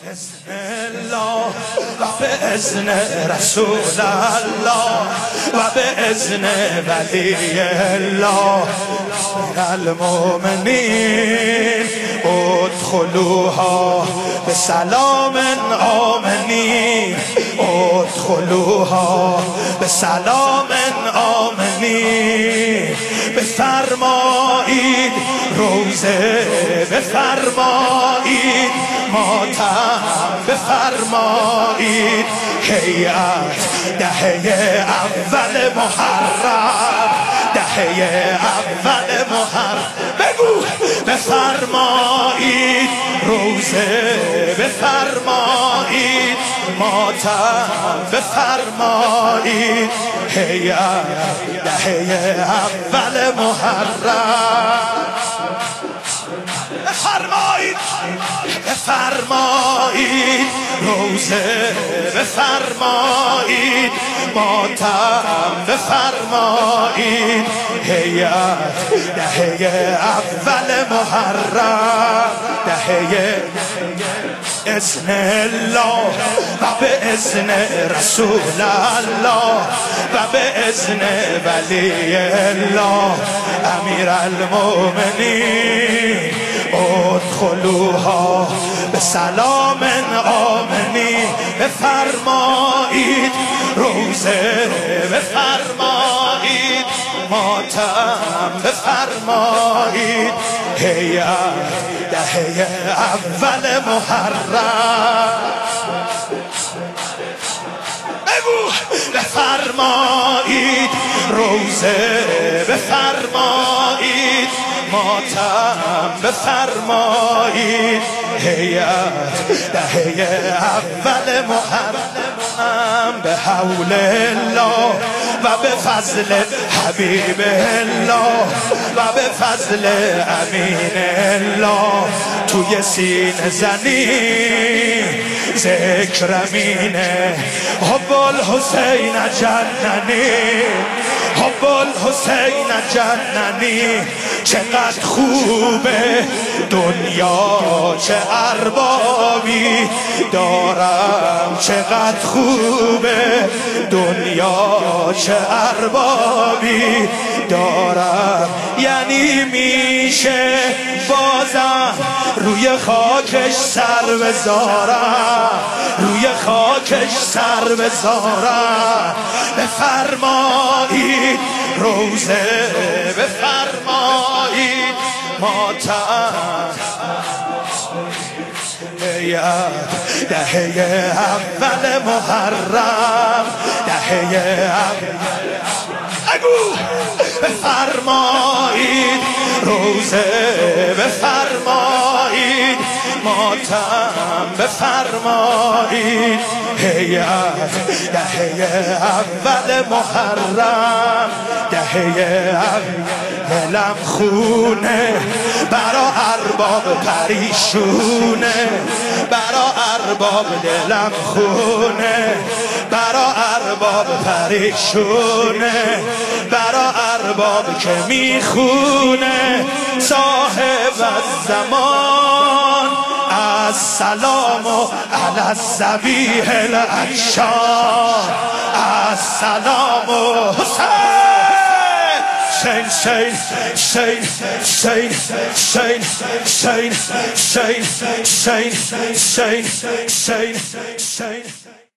بسم الله و به اذن رسول الله و به اذن ولی الله المؤمنین ادخلوها به سلام آمنین ادخلوها به سلام آمنین بفرمایید روزه بفرمایید ماتم بفرمایید هیئت دهه اول محرم دهه اول محرم بگو بفرمایید روزه بفرمایید ماتم بفرمایید هیئت دهه اول محرم بفرمایید بفرمایید روزه بفرمایید ماتم بفرمایید هیئت دهه اول محرم دهه اذن الله و به اذن رسول الله و به اذن ولی الله امیر المؤمنین ادخلوها به سلام آمنین بفرمایید روزه بفرمایید ماتم بفرمایید هیئت دهه اول محرم بگو بفرمایید روزه بفرمایید ماتم بفرمایید هیئت دهه اول محرم به حول الله و به فضل حبیب الله و به فضل امین الله توی سینه زنی ذکر امینه حب الحسین جننی حب الحسین جننی چقدر خوبه دنیا چه اربابی دارم چقدر خوبه دنیا چه اربابی دارم یعنی میشه بازم روی خاکش سر بذارم روی خاکش سر بذارم بفرمایید روزه بفرمایید ماتم هیئت دهه اول محرم دهه اول اگو بفرمایید روزه بفرمایید ماتم بفرمایید هیئت دهه اول محرم دهه اول دلم خونه برا ارباب پریشونه برا ارباب دلم خونه برا ارباب پریشونه برا ارباب که میخونه صاحب الزمان السلام علی الذبیح العطشان السلام حسین شین شین شین شین شین شین شین شین شین شین